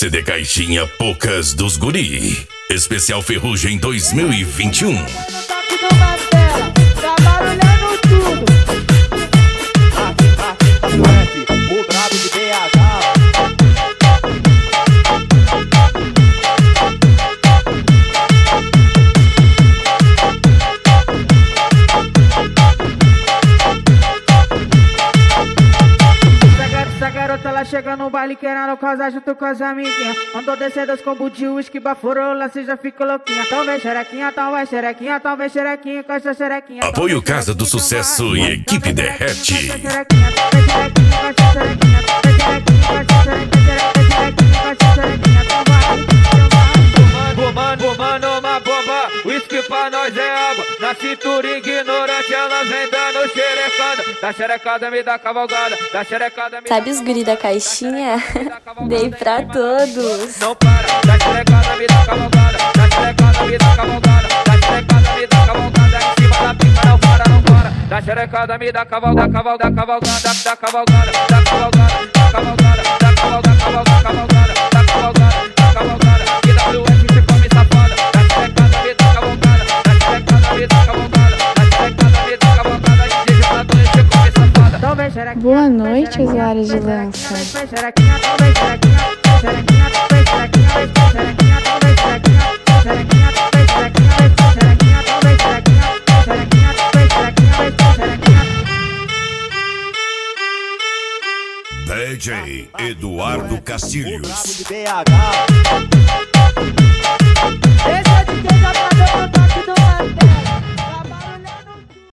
CD Caixinha Poucas dos Guri. Especial Ferrugem 2021. Tá barulhando tudo. O brabo de BH. Essa garota ela chega no baile querendo casar junto com as amiguinhas. Andou descendo os combos de uísque, baforou, lá cê já ficou louquinha. Então vem xerequinha, então vai xerequinha, então vem xerequinha, com essa xerequinha. Apoio Casa do Sucesso e Equipe Derrete. Fumando uma bomba, uísque pra nós é água. Na cintura ignorante ela vem dando xerecada. Da xerecada me dá cavalgada, da xerecada me dá. Sabe os guri da caixinha? Dei pra todos. Não para, da xerecada me dá cavalgada, da xerecada me dá cavalgada, da xerecada me dá cavalgada. Em cima da pica não para, não para. Da xerecada me dá cavalgada, cavalgada, cavalgada, da cavalgada, da cavalgada, da cavalgada, da cavalgada, cavalgada, cavalgada, da cavalgada, da cavalgada. Que WF se come safada, da xerecada me dá cavalgada, da xerecada me dá cavalgada, da xerecada me dá cavalgada. De gestador se come safada. Boa noite, usuários de lança. DJ Eduardo Castilhos. Brabo de BH. Esse é de quem já pagou o toque do martelo.